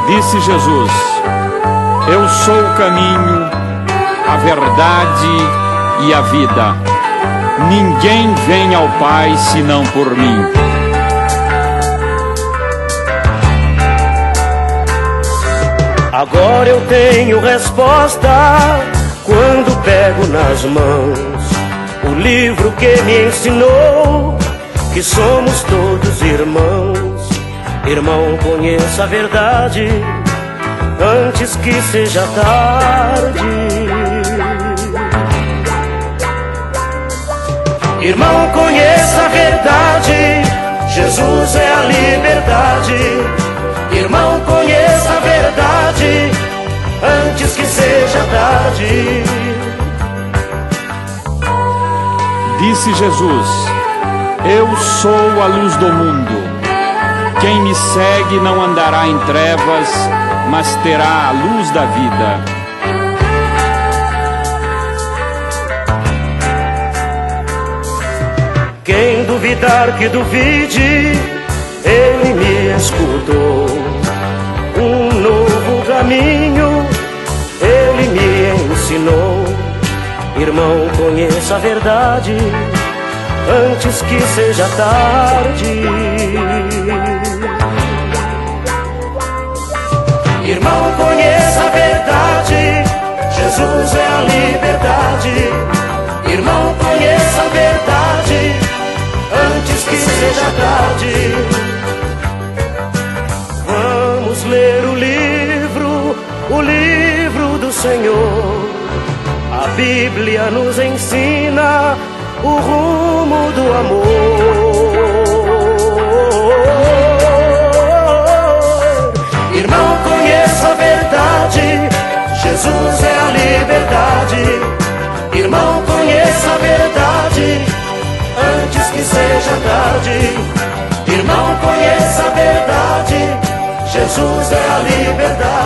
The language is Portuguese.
Disse Jesus: eu sou o caminho, a verdade e a vida. Ninguém vem ao Pai senão por mim. Agora eu tenho resposta quando pego nas mãos o livro que me ensinou que somos todos irmãos. Irmão, conheça a verdade antes que seja tarde. Irmão, conheça a verdade, Jesus é a liberdade. Irmão, conheça a verdade antes que seja tarde. Disse Jesus: eu sou a luz do mundo. Quem me segue não andará em trevas, mas terá a luz da vida. Quem duvidar que duvide, ele me escutou. Um novo caminho ele me ensinou. Irmão, conheça a verdade antes que seja tarde. Irmão, conheça a verdade, Jesus é a liberdade. Irmão, conheça a verdade antes que seja tarde. Vamos ler o livro do Senhor. A Bíblia nos ensina o rumo do amor. Irmão, conheça a verdade, Jesus é a liberdade. Irmão, conheça a verdade antes que seja tarde. Irmão, conheça a verdade, Jesus é a liberdade.